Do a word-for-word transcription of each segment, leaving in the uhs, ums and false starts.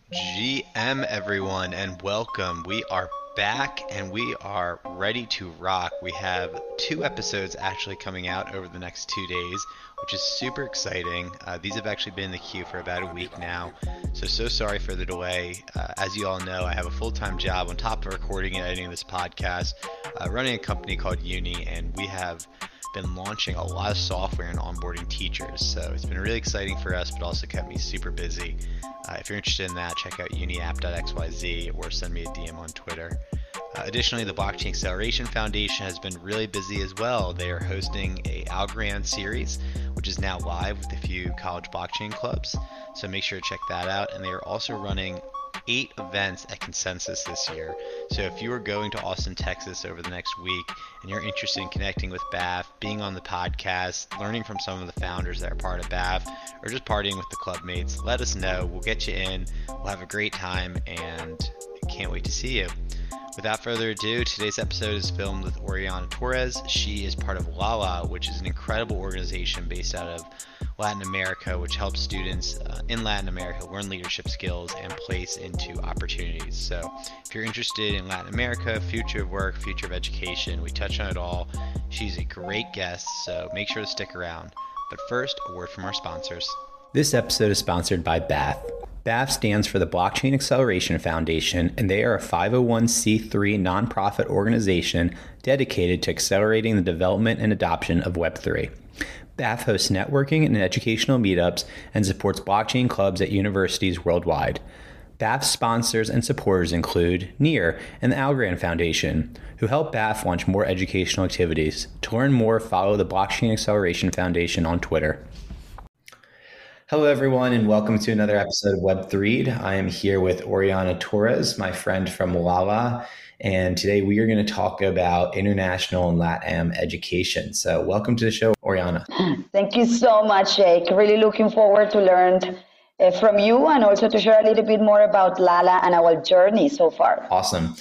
G M, everyone, and welcome. We are back and we are ready to rock. We have two episodes actually coming out over the next two days, which is super exciting. Uh, these have actually been in the queue for about a week now, so so sorry for the delay. Uh, as you all know, I have a full-time job on top of recording and editing this podcast, uh, running a company called Uni, and we have been launching a lot of software and onboarding teachers. So it's been really exciting for us, but also kept me super busy. Uh, if you're interested in that, check out uniapp dot x y z or send me a D M on Twitter. Uh, additionally, the Blockchain Acceleration Foundation has been really busy as well. They are hosting a Algorand series, which is now live with a few college blockchain clubs. So make sure to check that out. And they are also running eight events at Consensus this year. So if you are going to Austin, Texas over the next week and you're interested in connecting with B A F, being on the podcast, learning from some of the founders that are part of B A F, or just partying with the club mates, let us know. We'll get you in. We'll have a great time and can't wait to see you. Without further ado, today's episode is filmed with Oriana Torres. She is part of Lala, which is an incredible organization based out of Latin America, which helps students uh, in Latin America learn leadership skills and place into opportunities. So if you're interested in Latin America, future of work, future of education, we touch on it all. She's a great guest, so make sure to stick around. But first, a word from our sponsors. This episode is sponsored by B A F. B A F stands for the Blockchain Acceleration Foundation, and they are a five oh one c three nonprofit organization dedicated to accelerating the development and adoption of Web three. B A F hosts networking and educational meetups and supports blockchain clubs at universities worldwide. B A F sponsors and supporters include Near and the Algorand Foundation, who help B A F launch more educational activities. To learn more, follow the Blockchain Acceleration Foundation on Twitter. Hello, everyone, and welcome to another episode of Web three. I am here with Oriana Torres, my friend from Lala, and today we are going to talk about international and LATAM education. So welcome to the show, Oriana. Thank you so much, Jake. Really looking forward to learn uh, from you and also to share a little bit more about Lala and our journey so far. Awesome.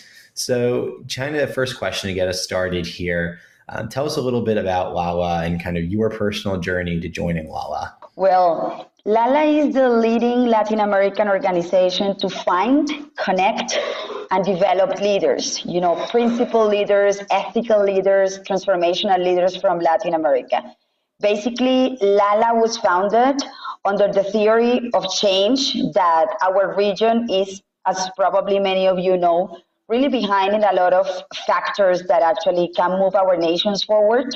So China, the first question to get us started here. Um, tell us a little bit about Lala and kind of your personal journey to joining Lala. Well, Lala is the leading Latin American organization to find, connect, and develop leaders, you know, principal leaders, ethical leaders, transformational leaders from Latin America. Basically, Lala was founded under the theory of change that our region is, as probably many of you know, really behind in a lot of factors that actually can move our nations forward.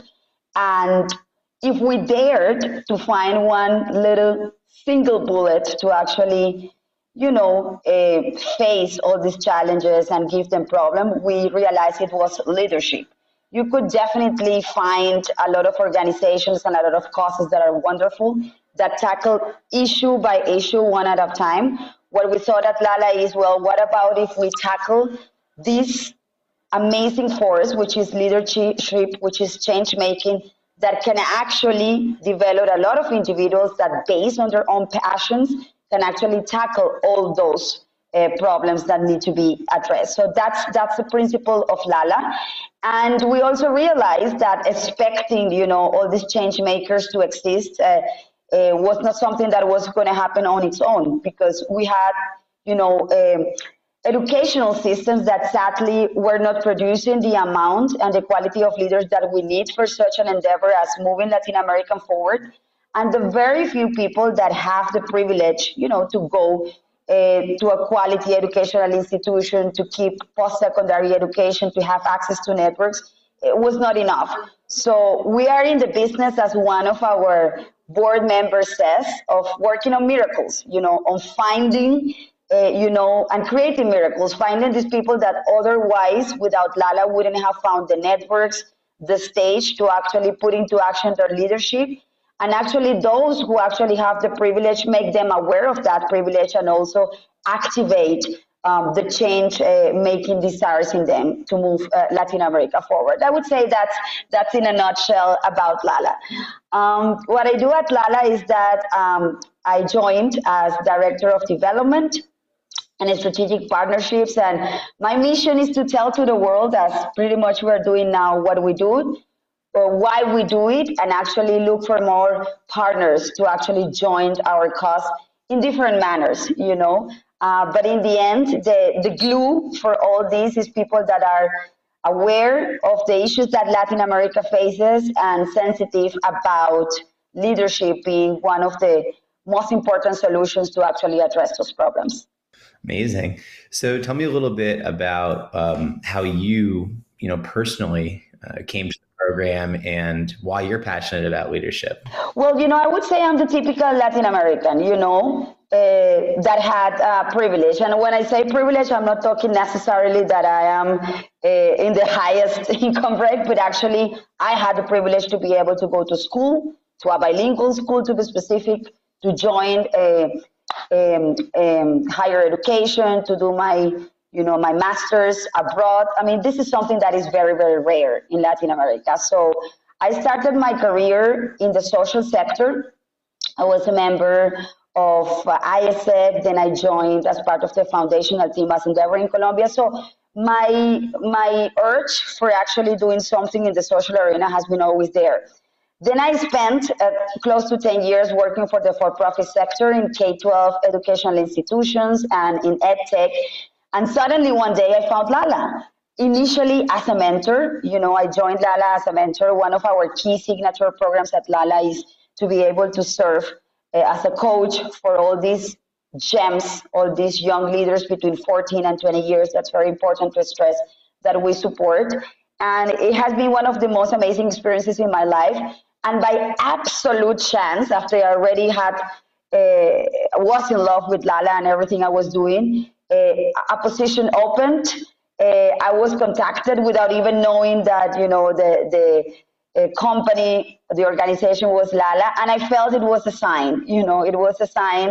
And if we dared to find one little single bullet to actually, you know, uh, face all these challenges and give them problem, we realized it was leadership. You could definitely find a lot of organizations and a lot of causes that are wonderful that tackle issue by issue one at a time. What we thought at Lala is, well, what about if we tackle this amazing force, which is leadership, which is change making, that can actually develop a lot of individuals that, based on their own passions, can actually tackle all those uh, problems that need to be addressed. So that's that's the principle of Lala. And we also realized that expecting, you know, all these change makers to exist uh, uh, was not something that was going to happen on its own, because we had, you know, um, educational systems that sadly were not producing the amount and the quality of leaders that we need for such an endeavor as moving Latin America forward. And the very few people that have the privilege, you know, to go uh, to a quality educational institution, to keep post-secondary education, to have access to networks, it was not enough. So we are in the business, as one of our board members says, of working on miracles, you know, on finding Uh, you know, and creating miracles, finding these people that otherwise, without Lala, wouldn't have found the networks, the stage to actually put into action their leadership. And actually those who actually have the privilege, make them aware of that privilege and also activate um, the change uh, making desires in them to move uh, Latin America forward. I would say that's, that's in a nutshell about Lala. Um, what I do at Lala is that um, I joined as Director of Development and strategic partnerships. And my mission is to tell to the world, as pretty much we're doing now, what we do, or why we do it, and actually look for more partners to actually join our cause in different manners, you know. Uh, but in the end, the, the glue for all this is people that are aware of the issues that Latin America faces and sensitive about leadership being one of the most important solutions to actually address those problems. Amazing. So tell me a little bit about um, how you, you know, personally uh, came to the program and why you're passionate about leadership. Well, you know, I would say I'm the typical Latin American, you know, uh, that had uh, privilege. And when I say privilege, I'm not talking necessarily that I am uh, in the highest income rate, but actually I had the privilege to be able to go to school, to a bilingual school to be specific, to join a Um, um, higher education, to do my, you know, my master's abroad. I mean, this is something that is very, very rare in Latin America. So I started my career in the social sector. I was a member of uh, I S E C, then I joined as part of the foundational team as Endeavor in Colombia. So my my urge for actually doing something in the social arena has been always there. Then I spent uh, close to ten years working for the for-profit sector in K twelve educational institutions and in EdTech. And suddenly one day I found Lala. Initially as a mentor, you know, I joined Lala as a mentor. One of our key signature programs at Lala is to be able to serve uh, as a coach for all these gems, all these young leaders between fourteen and twenty years. That's very important to stress that we support. And it has been one of the most amazing experiences in my life. And by absolute chance, after I already had, uh, was in love with Lala and everything I was doing, uh, a position opened. Uh, I was contacted without even knowing that, you know, the, the uh, company, the organization was Lala. And I felt it was a sign, you know, it was a sign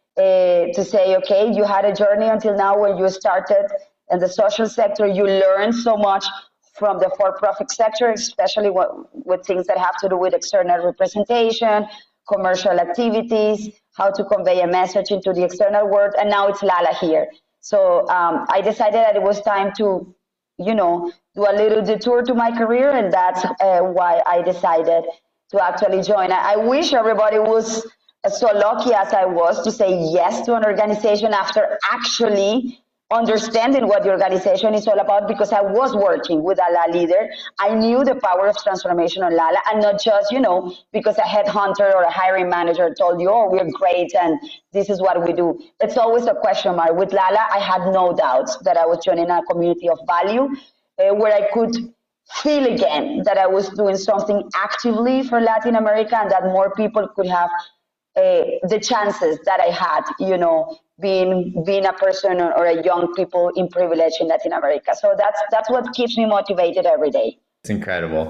uh, to say, okay, you had a journey until now when you started in the social sector, you learned so much from the for-profit sector, especially what, with things that have to do with external representation, commercial activities, how to convey a message into the external world, and now it's Lala here. So um, I decided that it was time to, you know, do a little detour to my career, and that's uh, why I decided to actually join. I, I wish everybody was so lucky as I was to say yes to an organization after actually understanding what the organization is all about, because I was working with a Lala leader. I knew the power of transformation on Lala, and not just, you know, because a headhunter or a hiring manager told you, oh, we're great and this is what we do. It's always a question mark. With Lala, I had no doubts that I was joining a community of value uh, where I could feel again that I was doing something actively for Latin America and that more people could have uh, the chances that I had, you know, being being a person or, or a young people in privilege in Latin America. So that's that's what keeps me motivated every day. It's incredible.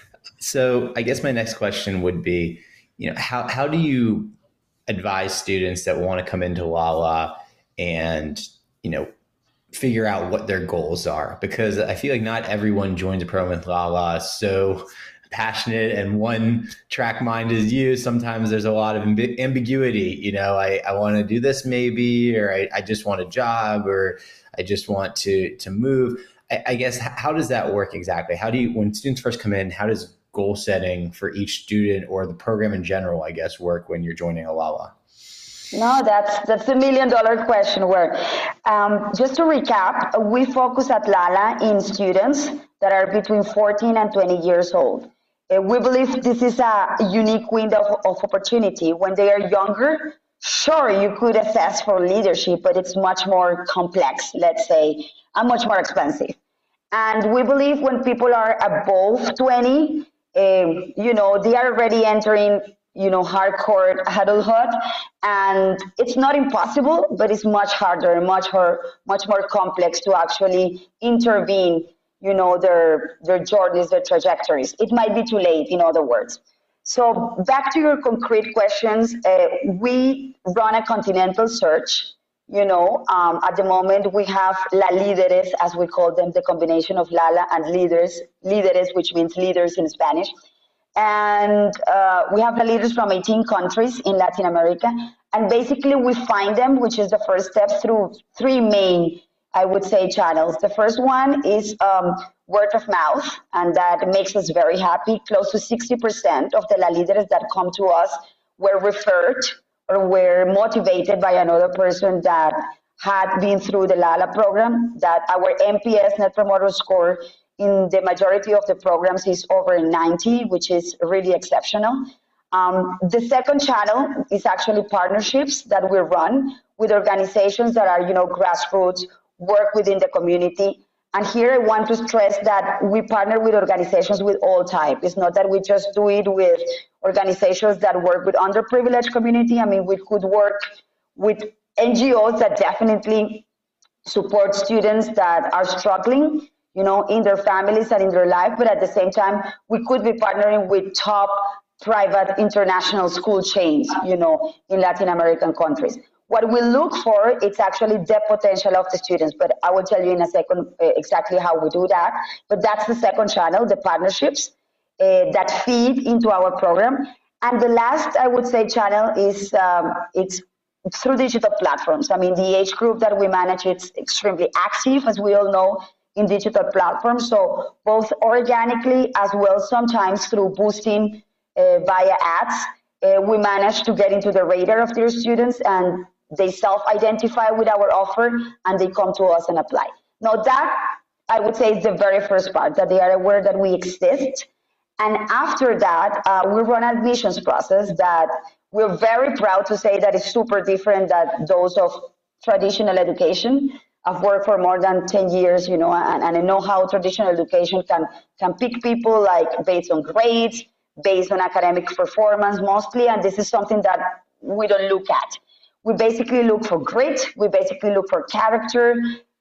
So I guess my next question would be, you know, how how do you advise students that want to come into Lala and, you know, figure out what their goals are? Because I feel like not everyone joins a program with Lala so passionate and one track mind as you. Sometimes there's a lot of amb- ambiguity. You know, I, I want to do this maybe, or I, I just want a job, or I just want to to move. I, I guess, how does that work exactly? How do you, when students first come in, how does goal setting for each student or the program in general, I guess, work when you're joining a Lala? No, that's that's a million dollar question. Where, um, just to recap, we focus at Lala in students that are between fourteen and twenty years old. Uh, we believe this is a unique window of, of opportunity. When they are younger, sure, you could assess for leadership, but it's much more complex, let's say, and much more expensive. And we believe when people are above twenty, um, you know, they are already entering, you know, hardcore adulthood, and it's not impossible, but it's much harder, much more, much more complex to actually intervene, you know, their their journeys, their trajectories. It might be too late, in other words. So back to your concrete questions, uh, we run a continental search. You know, um, at the moment we have La Líderes, as we call them, the combination of Lala and leaders, líderes, which means leaders in Spanish. And uh, we have the leaders from eighteen countries in Latin America. And basically we find them, which is the first step, through three main, I would say, channels. The first one is um, word of mouth, and that makes us very happy. Close to sixty percent of the La Líderes that come to us were referred or were motivated by another person that had been through the LALA program, that our N P S, Net Promoter Score, in the majority of the programs is over ninety, which is really exceptional. Um, the second channel is actually partnerships that we run with organizations that are, you know, grassroots, work within the community. And here I want to stress that we partner with organizations with all types. It's not that we just do it with organizations that work with underprivileged community. I mean, we could work with N G Os that definitely support students that are struggling, you know, in their families and in their life. But at the same time, we could be partnering with top private international school chains, you know, in Latin American countries. What we look for, it's actually the potential of the students, but I will tell you in a second uh, exactly how we do that. But that's the second channel, the partnerships uh, that feed into our program. And the last, I would say, channel is um, it's through digital platforms. I mean, the age group that we manage, it's extremely active, as we all know, in digital platforms. So both organically as well, sometimes through boosting uh, via ads, uh, we manage to get into the radar of their students, and they self-identify with our offer and they come to us and apply. Now that, I would say, is the very first part, that they are aware that we exist. And after that, uh, we run an admissions process that we're very proud to say that is super different than those of traditional education. I've worked for more than ten years, you know, and, and I know how traditional education can, can pick people like based on grades, based on academic performance mostly, and this is something that we don't look at. We basically look for grit, we basically look for character,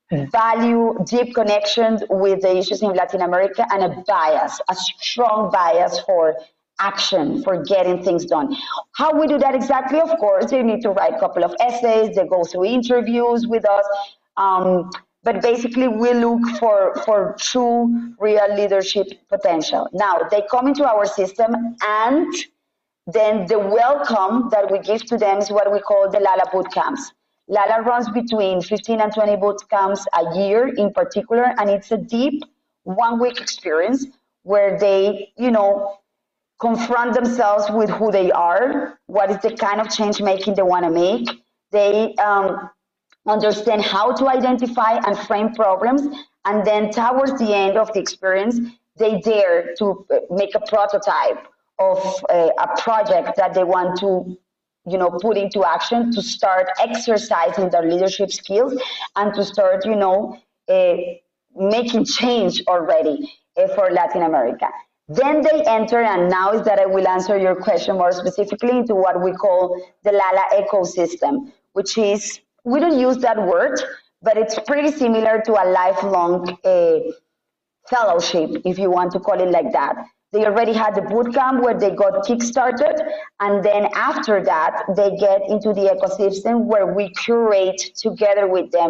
value, deep connection with the issues in Latin America, and a bias, a strong bias for action, for getting things done. How we do that exactly? Of course, they need to write a couple of essays, they go through interviews with us, um, but basically we look for, for true, real leadership potential. Now, they come into our system, and then the welcome that we give to them is what we call the LALA boot camps. LALA runs between fifteen and twenty boot camps a year in particular, and it's a deep one-week experience where they, you know, confront themselves with who they are, what is the kind of change making they want to make. They um, understand how to identify and frame problems, and then towards the end of the experience, they dare to make a prototype of a, a project that they want to, you know, put into action to start exercising their leadership skills and to start, you know, uh, making change already uh, for Latin America. Then they enter, and now is that I will answer your question more specifically, into what we call the LALA ecosystem, which is, we don't use that word, but it's pretty similar to a lifelong uh, fellowship, if you want to call it like that. They already had the boot camp where they got kickstarted, and then after that, they get into the ecosystem where we curate together with them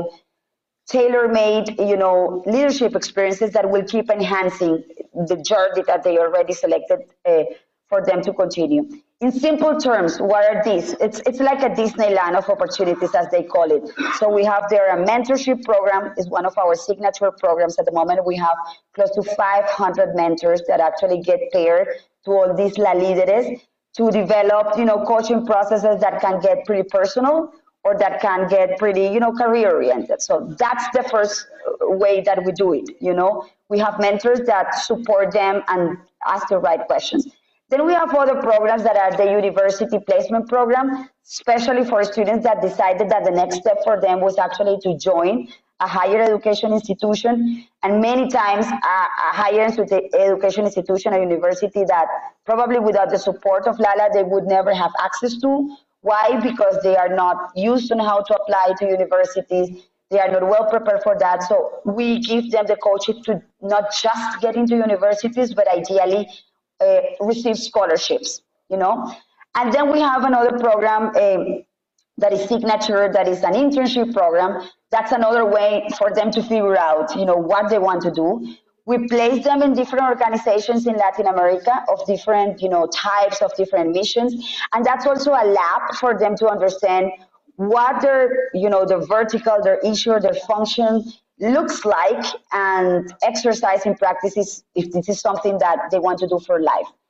tailor-made, you know, leadership experiences that will keep enhancing the journey that they already selected uh, for them to continue. In simple terms, what are these? It's it's like a Disneyland of opportunities, as they call it. So we have there a mentorship program, is one of our signature programs at the moment. We have close to five hundred mentors that actually get paired to all these La Líderes to develop, you know, coaching processes that can get pretty personal, or that can get pretty, you know, career oriented. So that's the first way that we do it. You know, we have mentors that support them and ask the right questions. Then we have other programs that are the university placement program, especially for students that decided that the next step for them was actually to join a higher education institution. And many times a, a higher education institution, a university that probably without the support of LALA, they would never have access to. Why? Because they are not used on how to apply to universities. They are not well prepared for that. So we give them the coaching to not just get into universities, but ideally uh, receive scholarships, you know. And then we have another program uh, that is signature, that is an internship program. That's another way for them to figure out, you know, what they want to do. We place them in different organizations in Latin America of different, you know, types, of different missions. And that's also a lab for them to understand what their, you know, their vertical, their issue, their function looks like, and exercising practices if this is something that they want to do for life.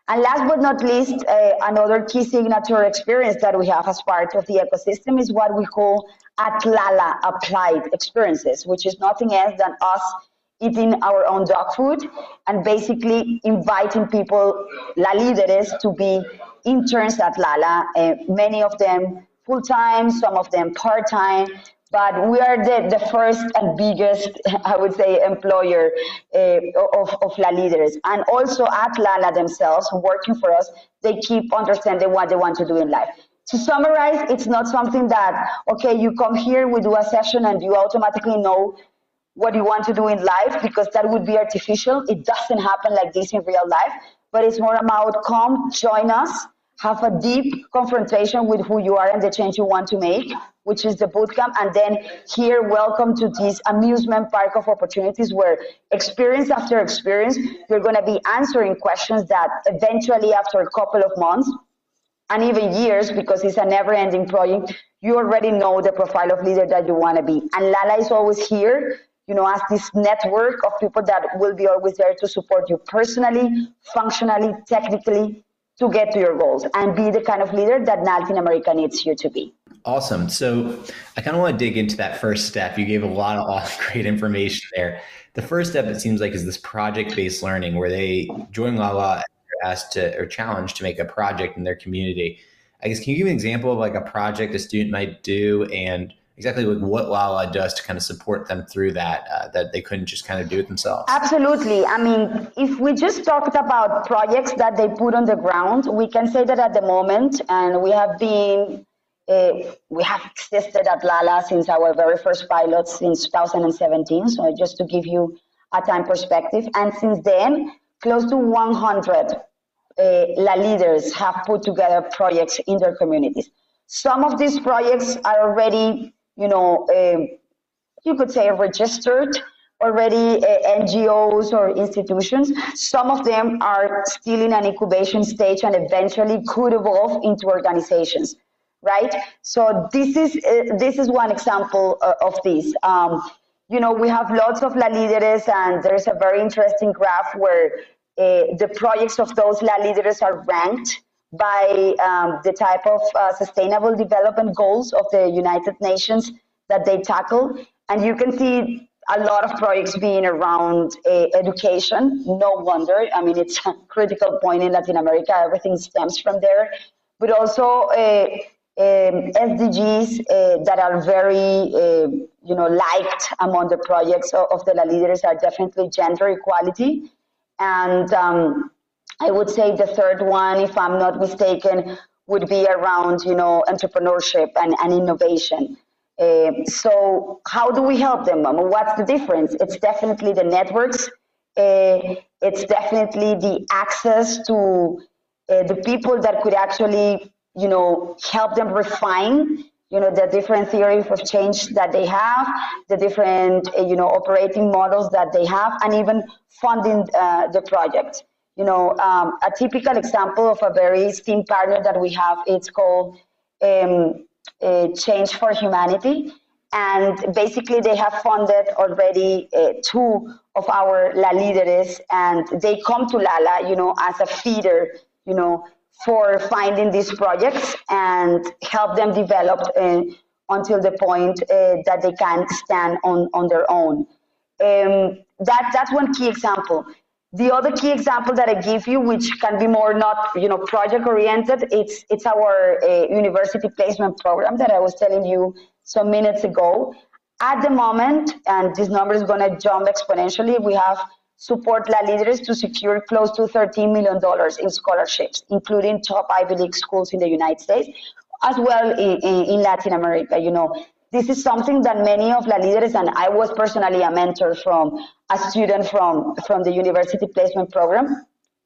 And last but not least, uh, another key signature experience that we have as part of the ecosystem is what we call Atlala applied experiences, which is nothing else than us eating our own dog food and basically inviting people, La Líderes, to be interns at Lala, uh, many of them full-time, some of them part-time, but we are the, the first and biggest, I would say, employer uh, of, of La Líderes. And also at Lala themselves, working for us, they keep understanding what they want to do in life. To summarize, it's not something that, okay, you come here, we do a session, and you automatically know what you want to do in life, because that would be artificial. It doesn't happen like this in real life, but it's more about come, join us, have a deep confrontation with who you are and the change you want to make, which is the bootcamp, and then here, welcome to this amusement park of opportunities where experience after experience, you're going to be answering questions that eventually after a couple of months and even years, because it's a never-ending project, you already know the profile of leader that you want to be. And Lala is always here, you know, as this network of people that will be always there to support you personally, functionally, technically, to get to your goals and be the kind of leader that Latin America needs you to be. Awesome. So I kind of want to dig into that first step. You gave a lot of great information there. The first step, it seems like, is this project-based learning where they join Lala and they're asked to, or challenged to make a project in their community. I guess, can you give an example of like a project a student might do and exactly like what Lala does to kind of support them through that, uh, that they couldn't just kind of do it themselves? Absolutely. I mean, if we just talked about projects that they put on the ground, we can say that at the moment, and we have been, uh, we have existed at Lala since our very first pilot since two thousand seventeen. So just to give you a time perspective. And since then, close to one hundred uh, La leaders have put together projects in their communities. Some of these projects are already, you know, uh, you could say registered already uh, N G Os or institutions. Some of them are still in an incubation stage and eventually could evolve into organizations, right? So this is uh, this is one example uh, of this. Um, you know, we have lots of La Líderes, and there's a very interesting graph where uh, the projects of those La Líderes are ranked by um, the type of uh, sustainable development goals of the United Nations that they tackle. And you can see a lot of projects being around uh, education. No wonder. I mean, it's a critical point in Latin America. Everything stems from there. But also uh, um, S D Gs uh, that are very, uh, you know, liked among the projects of, of the La Líderes are definitely gender equality. And um, I would say the third one, if I'm not mistaken, would be around, you know, entrepreneurship and, and innovation. Uh, so how do we help them? I mean, what's the difference? It's definitely the networks. Uh, it's definitely the access to uh, the people that could actually, you know, help them refine, you know, the different theories of change that they have, the different, uh, you know, operating models that they have, and even funding uh, the project. You know, um, a typical example of a very esteemed partner that we have, it's called um, uh, Change for Humanity. And basically they have funded already uh, two of our La Líderes, and they come to Lala, you know, as a feeder, you know, for finding these projects and help them develop uh, until the point uh, that they can stand on, on their own. Um, that, that's one key example. The other key example that I give you, which can be more not, you know, project oriented, it's it's our uh, university placement program that I was telling you some minutes ago. At the moment, and this number is going to jump exponentially, we have support La Líderes to secure close to thirteen million dollars in scholarships, including top Ivy League schools in the United States, as well in, in, in Latin America. You know, this is something that many of La Líderes, and I was personally a mentor from a student from, from the university placement program.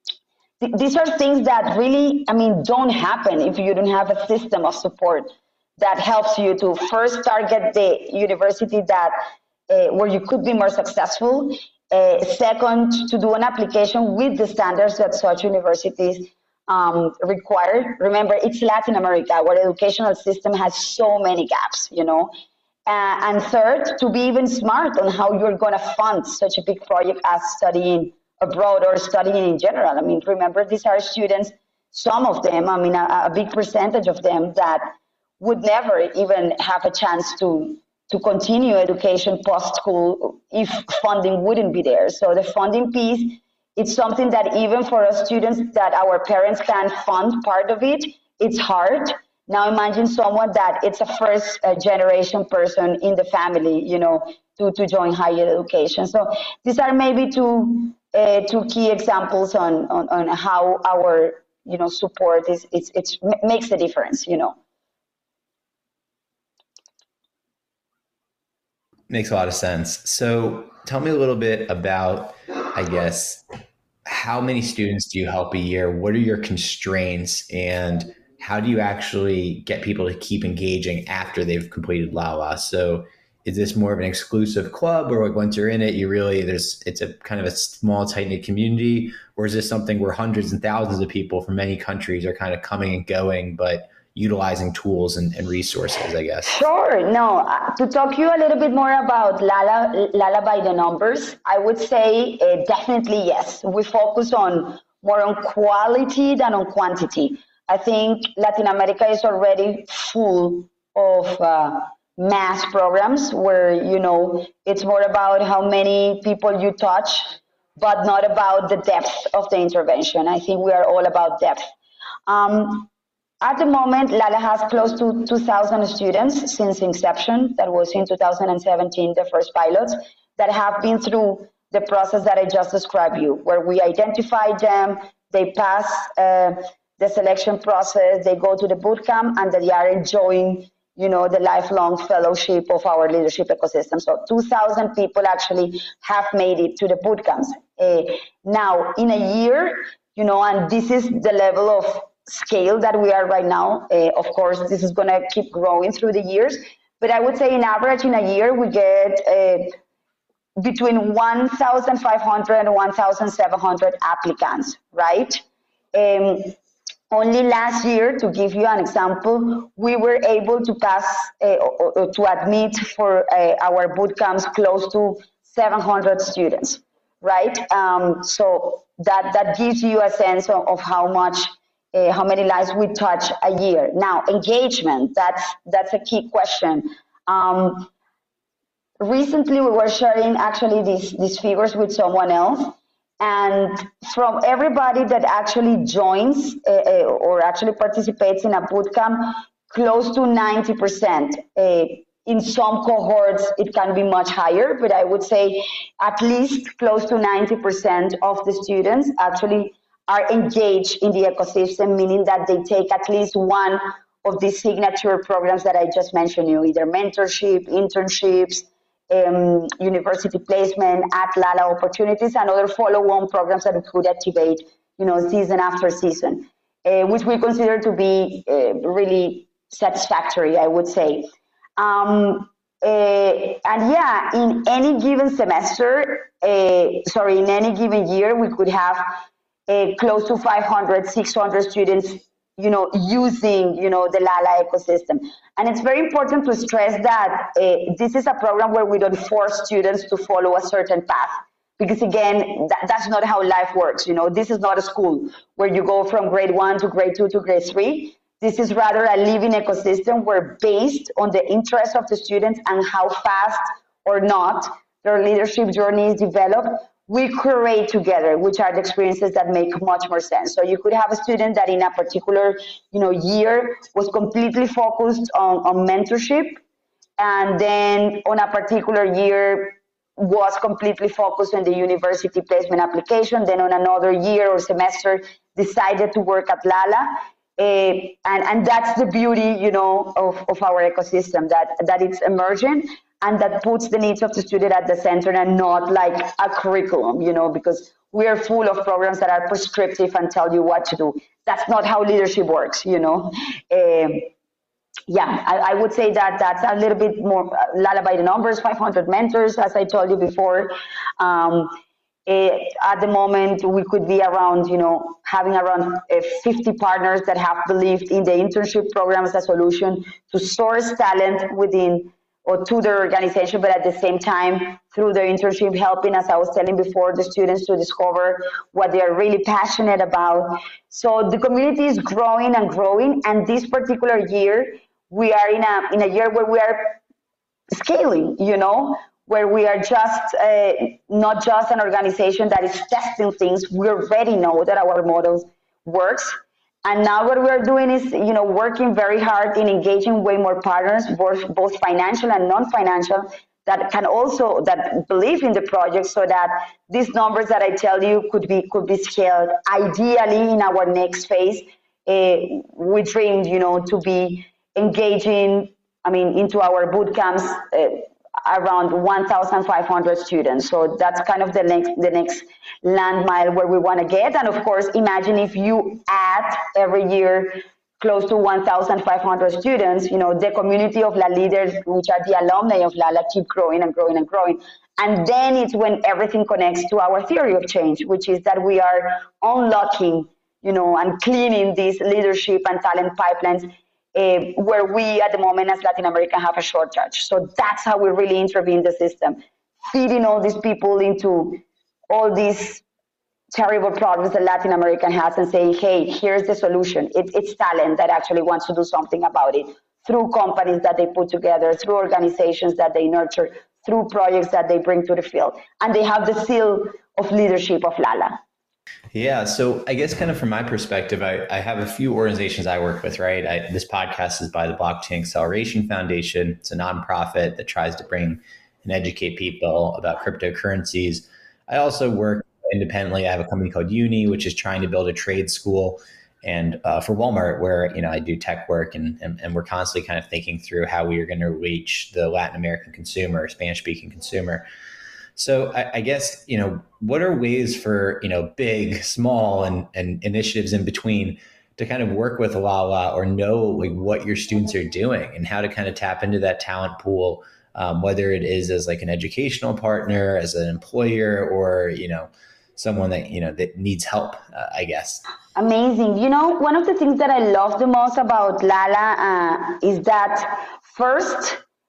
Th- these are things that really, I mean, don't happen if you don't have a system of support that helps you to first target the university that uh, where you could be more successful. Uh, second, to do an application with the standards that such universities um, require. Remember, it's Latin America, where the educational system has so many gaps, you know. Uh, and third, to be even smart on how you're going to fund such a big project as studying abroad or studying in general. I mean, remember, these are students, some of them, I mean, a, a big percentage of them that would never even have a chance to to continue education post-school if funding wouldn't be there. So the funding piece, it's something that even for us students that our parents can fund part of it, it's hard. Now imagine someone that it's a first uh, generation person in the family, you know, to, to join higher education. So these are maybe two uh, two key examples on, on, on how our, you know, support is, it's, it's makes a difference, you know. Makes a lot of sense. So tell me a little bit about, I guess, how many students do you help a year? What are your constraints, and how do you actually get people to keep engaging after they've completed Lala? So is this more of an exclusive club, or like once you're in it, you really, there's, it's a kind of a small, tight knit community, or is this something where hundreds and thousands of people from many countries are kind of coming and going, but utilizing tools and, and resources, I guess? Sure. No, uh, to talk to you a little bit more about Lala, Lala by the numbers, I would say uh, definitely yes. We focus on more on quality than on quantity. I think Latin America is already full of uh, mass programs where, you know, it's more about how many people you touch, but not about the depth of the intervention. I think we are all about depth. Um, At the moment, Lala has close to two thousand students since inception. That was in two thousand seventeen, the first pilots that have been through the process that I just described you, where we identify them, they pass uh, the selection process, they go to the bootcamp, and they are enjoying, you know, the lifelong fellowship of our leadership ecosystem. So two thousand people actually have made it to the bootcamps. Uh, now, in a year, you know, and this is the level of scale that we are right now. Uh, of course, this is going to keep growing through the years, but I would say in average in a year we get uh, between one thousand five hundred and one thousand seven hundred applicants, right? Um, only last year, to give you an example, we were able to pass, uh, or, or to admit for uh, our bootcamps close to seven hundred students, right? Um, so that, that gives you a sense of, of how much Uh, how many lives we touch a year. Now, engagement, that's that's a key question. Um, recently, we were sharing actually these, these figures with someone else, and from everybody that actually joins uh, or actually participates in a bootcamp, close to ninety percent. Uh, in some cohorts, it can be much higher, but I would say at least close to ninety percent of the students actually are engaged in the ecosystem, meaning that they take at least one of these signature programs that I just mentioned you, either mentorship, internships, um, university placement, at Lala opportunities, and other follow-on programs that we could activate, you know, season after season, uh, which we consider to be uh, really satisfactory, I would say. Um, uh, and yeah, in any given semester, uh, sorry, in any given year, we could have Uh, close to five hundred, six hundred students, you know, using, you know, the Lala ecosystem. And it's very important to stress that uh, this is a program where we don't force students to follow a certain path. Because again, that, that's not how life works. You know, this is not a school where you go from grade one to grade two to grade three. This is rather a living ecosystem where, based on the interest of the students and how fast or not their leadership journey is developed, we curate together, which are the experiences that make much more sense. So you could have a student that in a particular, you know, year was completely focused on, on mentorship, and then on a particular year was completely focused on the university placement application, then on another year or semester decided to work at Lala. Uh, and, and that's the beauty, you know, of, of our ecosystem, that, that it's emergent, and that puts the needs of the student at the center and not like a curriculum, you know, because we are full of programs that are prescriptive and tell you what to do. That's not how leadership works, you know. Um, yeah, I, I would say that that's a little bit more uh, Lala by the numbers, five hundred mentors, as I told you before. Um, it, at the moment, we could be around, you know, having around uh, fifty partners that have believed in the internship program as a solution to source talent within or to their organization, but at the same time, through their internship, helping, as I was telling before, the students to discover what they are really passionate about. So the community is growing and growing, and this particular year, we are in a in a year where we are scaling, you know, where we are just uh, not just an organization that is testing things. We already know that our model works. And now what we're doing is, you know, working very hard in engaging way more partners, both, both financial and non-financial, that can also, that believe in the project, so that these numbers that I tell you could be, could be scaled. Ideally, in our next phase, uh, we dreamed, you know, to be engaging, I mean, into our boot camps, uh, around one thousand five hundred students. So that's kind of the next the next landmine where we want to get. And of course, imagine if you add every year close to one thousand five hundred students, you know, the community of La Leaders, which are the alumni of Lala, keep growing and growing and growing. And then it's when everything connects to our theory of change, which is that we are unlocking, you know, and cleaning these leadership and talent pipelines, Uh, where we at the moment as Latin America have a shortage. So that's how we really intervene the system, feeding all these people into all these terrible problems that Latin America has and saying, hey, here's the solution. It, it's talent that actually wants to do something about it, through companies that they put together, through organizations that they nurture, through projects that they bring to the field. And they have the seal of leadership of Lala. Yeah. So I guess kind of from my perspective, I, I have a few organizations I work with, right? I, this podcast is by the Blockchain Acceleration Foundation. It's a nonprofit that tries to bring and educate people about cryptocurrencies. I also work independently. I have a company called Uni, which is trying to build a trade school. And uh, for Walmart, where, you know, I do tech work, and, and, and we're constantly kind of thinking through how we are going to reach the Latin American consumer, Spanish speaking consumer. So I, I guess, you know, what are ways for, you know, big, small, and, and initiatives in between to kind of work with Lala or know like what your students are doing and how to kind of tap into that talent pool, um, whether it is as like an educational partner, as an employer, or, you know, someone that, you know, that needs help, uh, I guess. Amazing. You know, one of the things that I love the most about Lala uh, is that first,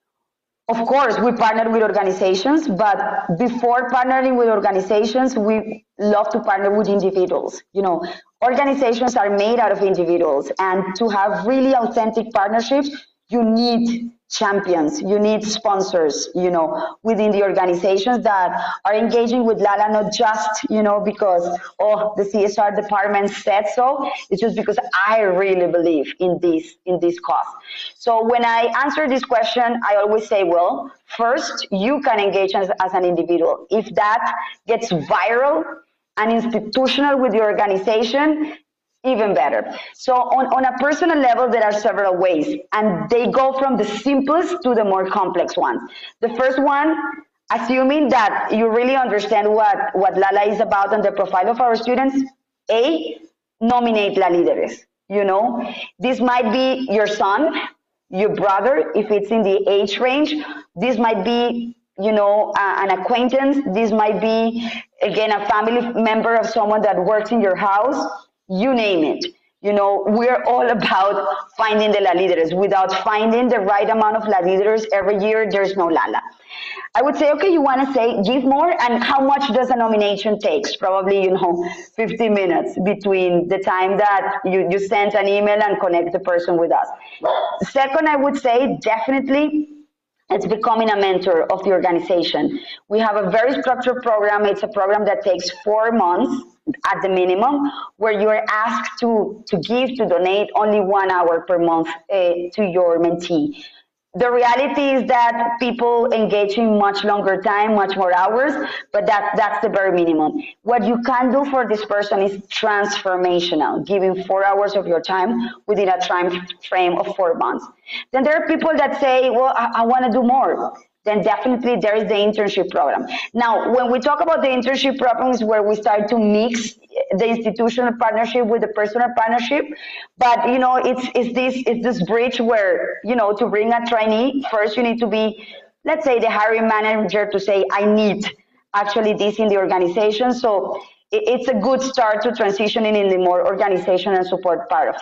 of course, we partner with organizations, but before partnering with organizations, we love to partner with individuals. You know, organizations are made out of individuals, and to have really authentic partnerships, you need champions, you need sponsors, you know, within the organizations that are engaging with Lala, not just, you know, because, oh, the C S R department said so. It's just because I really believe in this, in this cause. So when I answer this question, I always say, well, first, you can engage as, as an individual. If that gets viral and institutional with the organization, even better. So on, on a personal level, there are several ways, and they go from the simplest to the more complex ones. The first one, assuming that you really understand what, what Lala is about and the profile of our students, A, nominate La Líderes. You know, this might be your son, your brother, if it's in the age range. This might be, you know, uh, an acquaintance. This might be, again, a family member of someone that works in your house. You name it. You know, we're all about finding the La Líderes. Without finding the right amount of La Líderes every year, there's no Lala. I would say, okay, you want to say, give more, and how much does a nomination take? Probably, you know, fifty minutes between the time that you, you send an email and connect the person with us. Second, I would say, definitely, it's becoming a mentor of the organization. We have a very structured program. It's a program that takes four months at the minimum, where you are asked to, to give, to donate only one hour per month uh, to your mentee. The reality is that people engage in much longer time, much more hours, but that, that's the bare minimum. What you can do for this person is transformational, giving four hours of your time within a time frame of four months. Then there are people that say, well, I, I want to do more. Then definitely there is the internship program. Now, when we talk about the internship program, is where we start to mix the institutional partnership with the personal partnership. But, you know, it's, it's, this, it's this bridge where, you know, to bring a trainee, first you need to be, let's say, the hiring manager to say, I need actually this in the organization. So it, it's a good start to transitioning in the more organization and support part of things.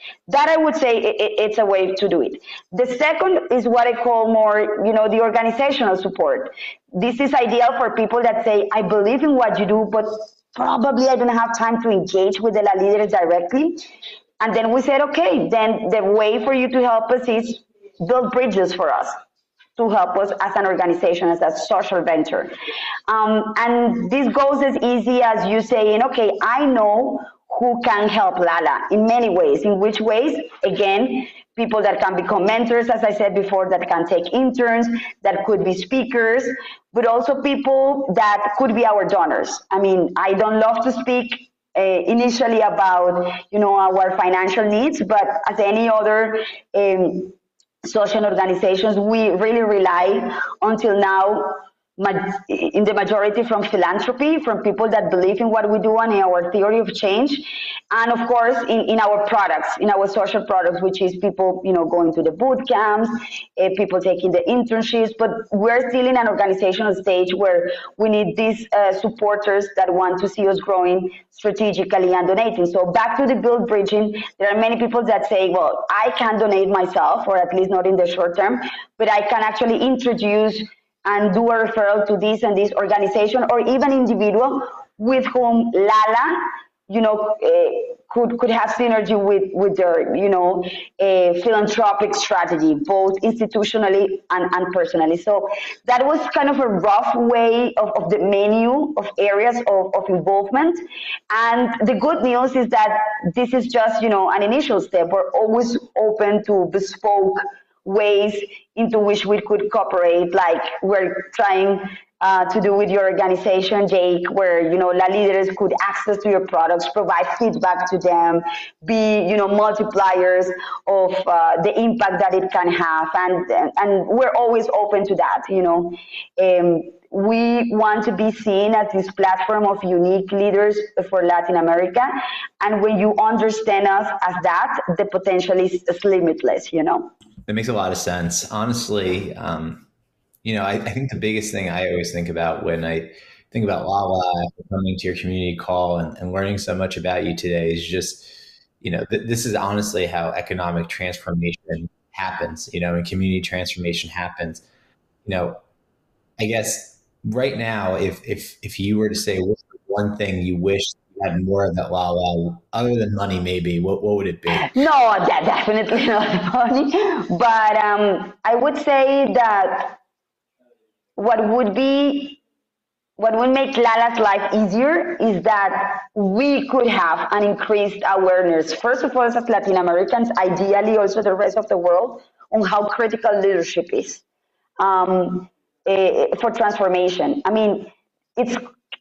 That I would say it, it's a way to do it. The second is what I call more, you know, the organizational support. This is ideal for people that say, I believe in what you do, but probably I don't have time to engage with the La Líderes directly. And then we said, okay, then the way for you to help us is build bridges for us, to help us as an organization, as a social venture. Um, and this goes as easy as you saying, okay, I know who can help Lala in many ways. In which ways? Again, people that can become mentors, as I said before, that can take interns, that could be speakers, but also people that could be our donors. I mean, I don't love to speak uh, initially about, you know, our financial needs, but as any other um, social organizations, we really rely until now in the majority from philanthropy, from people that believe in what we do and in our theory of change, and of course in, in our products, in our social products, which is people, you know, going to the boot camps, uh, people taking the internships. But we're still in an organizational stage where we need these uh, supporters that want to see us growing strategically and donating. So back to the build bridging, there are many people that say, well, I can donate myself, or at least not in the short term, but I can actually introduce and do a referral to this and this organization, or even individual with whom Lala, you know, uh, could could have synergy with with their, you know, uh, philanthropic strategy, both institutionally and, and personally. So that was kind of a rough way of, of the menu of areas of, of involvement. And the good news is that this is just, you know, an initial step. We're always open to bespoke ways into which we could cooperate, like we're trying uh, to do with your organization, Jake, where, you know, La Líderes could access to your products, provide feedback to them, be, you know, multipliers of uh, the impact that it can have. And, and we're always open to that, you know. Um, we want to be seen as this platform of unique leaders for Latin America. And when you understand us as that, the potential is, is limitless, you know. That makes a lot of sense. Honestly, um, you know, I, I think the biggest thing I always think about when I think about Lala, coming to your community call and, and learning so much about you today is just, you know, th- this is honestly how economic transformation happens, you know, and community transformation happens. You know, I guess right now, if if if you were to say what's the one thing you wish had more of that Lala, other than money, maybe, what, what would it be? No, that definitely not money. But um, I would say that what would be, what would make Lala's life easier is that we could have an increased awareness, first of all, as Latin Americans, ideally also the rest of the world, on how critical leadership is um, uh, for transformation. I mean, it's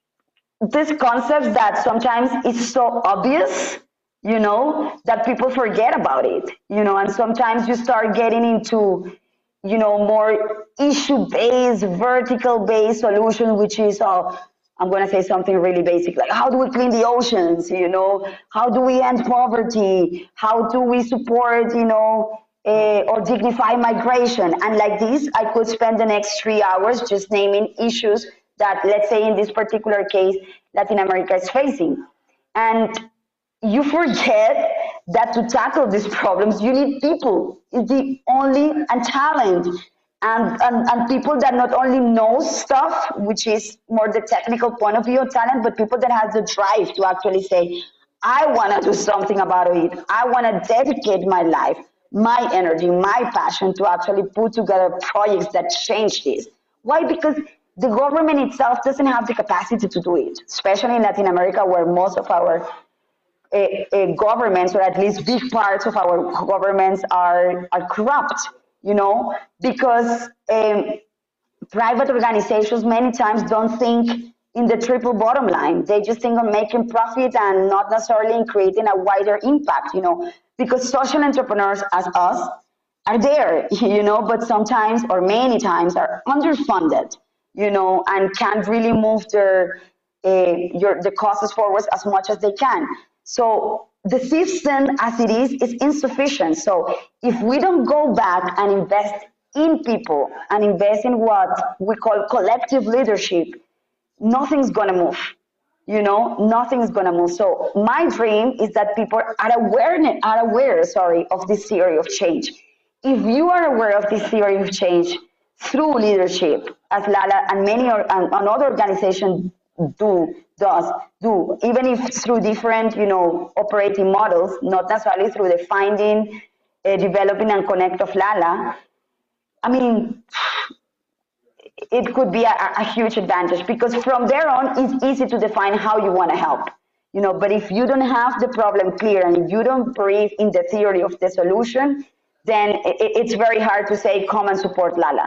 this concept that sometimes is so obvious, you know, that people forget about it, you know, and sometimes you start getting into, you know, more issue-based, vertical-based solution, which is, oh, I'm going to say something really basic, like how do we clean the oceans, you know, how do we end poverty, how do we support, you know, uh, or dignify migration. And like this, I could spend the next three hours just naming issues that, let's say in this particular case, Latin America is facing. And you forget that to tackle these problems, you need people. It's the only, and talent, and, and, and people that not only know stuff, which is more the technical point of view of talent, but people that have the drive to actually say, I want to do something about it. I want to dedicate my life, my energy, my passion to actually put together projects that change this. Why? Because the government itself doesn't have the capacity to do it, especially in Latin America, where most of our uh, uh, governments, or at least big parts of our governments, are are corrupt. You know, because um, private organizations many times don't think in the triple bottom line. They just think of making profit and not necessarily in creating a wider impact. You know, because social entrepreneurs as us are there, you know, but sometimes, or many times, are underfunded, you know, and can't really move their uh, your the causes forward as much as they can. So the system as it is is insufficient. So if we don't go back and invest in people and invest in what we call collective leadership, nothing's gonna move. you know, nothing is going to move. So my dream is that people are aware, are aware, sorry, of this theory of change. If you are aware of this theory of change through leadership, as Lala and many or, and another organizations do, does, do, even if through different, you know, operating models, not necessarily through the finding, uh, developing and connect of Lala, I mean, it could be a, a huge advantage, because from there on, it's easy to define how you want to help, you know, but if you don't have the problem clear and if you don't believe in the theory of the solution, then it, it's very hard to say, come and support Lala.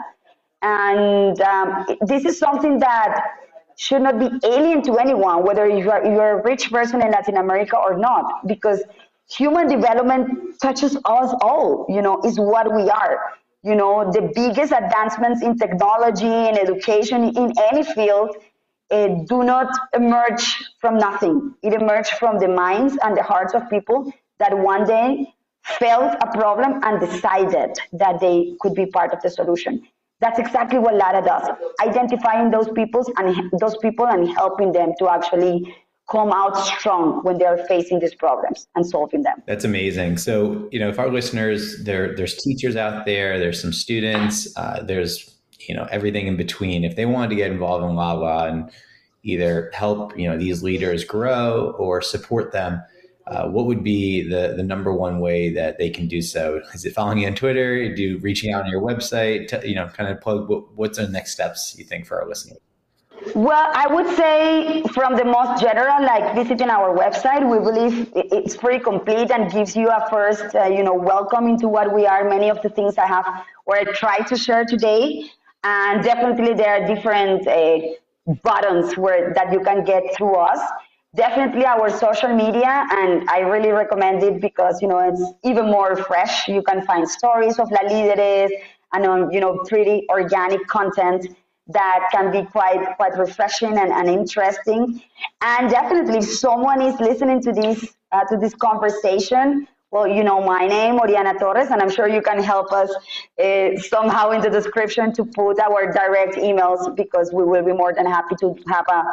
And um, this is something that should not be alien to anyone, whether you are, you're a rich person in Latin America or not, because human development touches us all, you know, is what we are. You know, the biggest advancements in technology and education in any field uh, do not emerge from nothing. It emerged from the minds and the hearts of people that one day felt a problem and decided that they could be part of the solution. That's exactly what Lala does, identifying those people and those people and helping them to actually come out strong when they're facing these problems and solving them. That's amazing. So, you know, if our listeners, there, there's teachers out there, there's some students, uh, there's, you know, everything in between. If they wanted to get involved in Lala and either help, you know, these leaders grow or support them, uh, what would be the, the number one way that they can do so? Is it following you on Twitter? Do reaching out on your website? To, you know, kind of plug, what, what's the next steps you think for our listeners? Well, I would say from the most general, like visiting our website, we believe it's pretty complete and gives you a first, uh, you know, welcome into what we are. Many of the things I have or I try to share today, and definitely there are different uh, buttons where that you can get through us. Definitely our social media, and I really recommend it because, you know, it's even more fresh. You can find stories of La Líderes and on, you know, pretty organic content that can be quite quite refreshing and, and interesting. And definitely if someone is listening to this uh, to this conversation, well, you know my name, Oriana Torres, and I'm sure you can help us uh, somehow in the description to put our direct emails, because we will be more than happy to have a,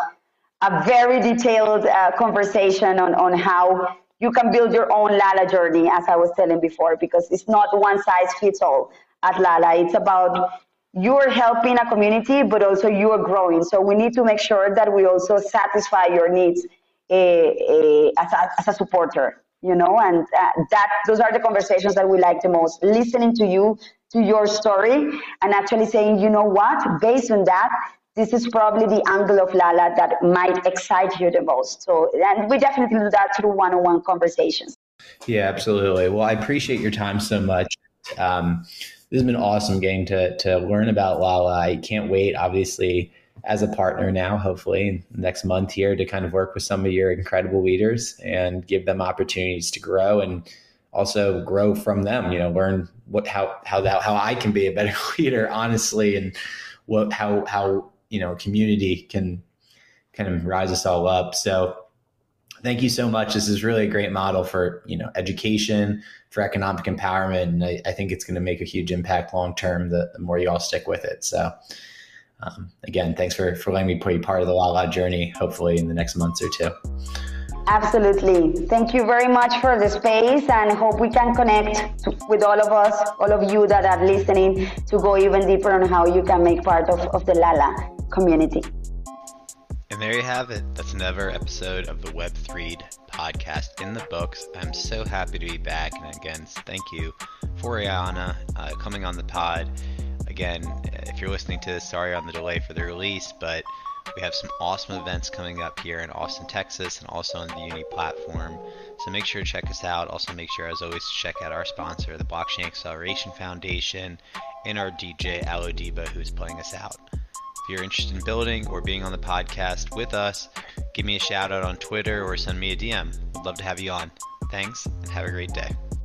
a very detailed uh, conversation on, on how you can build your own Lala journey, as I was telling before, because it's not one size fits all at Lala. It's about you're helping a community, but also you are growing. So we need to make sure that we also satisfy your needs uh, uh, as, a, as a supporter, you know, and uh, that those are the conversations that we like the most, listening to you, to your story, and actually saying, you know what, based on that, this is probably the angle of Lala that might excite you the most. So, and we definitely do that through one-on-one conversations. Yeah, absolutely. Well, I appreciate your time so much. Um, This has been awesome getting to to learn about Lala. I can't wait, obviously, as a partner now, hopefully next month here, to kind of work with some of your incredible leaders and give them opportunities to grow and also grow from them, you know, learn what, how, how that, how I can be a better leader, honestly, and what, how, how, you know, community can kind of rise us all up. So thank you so much. This is really a great model for, you know, education, for economic empowerment. And I, I think it's going to make a huge impact long-term, the, the more you all stick with it. So um, again, thanks for, for letting me be part of the Lala journey, hopefully in the next months or two. Absolutely. Thank you very much for the space, and hope we can connect to, with all of us, all of you that are listening, to go even deeper on how you can make part of, of the Lala community. And there you have it. That's another episode of the Web three podcast in the books. I'm so happy to be back. And again, thank you for Oriana uh, coming on the pod. Again, if you're listening to this, sorry on the delay for the release, but we have some awesome events coming up here in Austin, Texas, and also on the Uni platform. So make sure to check us out. Also make sure, as always, to check out our sponsor, the Blockchain Acceleration Foundation, and our D J, Alodiba, who's playing us out. If you're interested in building or being on the podcast with us, give me a shout out on Twitter or send me a D M. I'd love to have you on. Thanks, and have a great day.